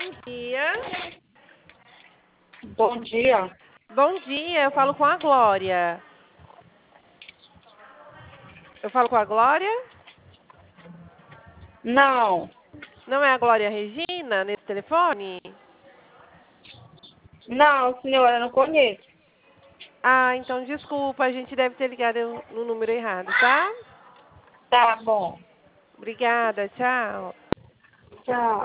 dia. Bom dia. Bom dia, eu falo com a Glória. Eu falo com a Glória? Não, Não é a Glória Regina nesse telefone? não, senhora, eu não conheço. Ah, então desculpa, a gente deve ter ligado no número errado, tá? Tá bom. Obrigada, tchau. Tchau.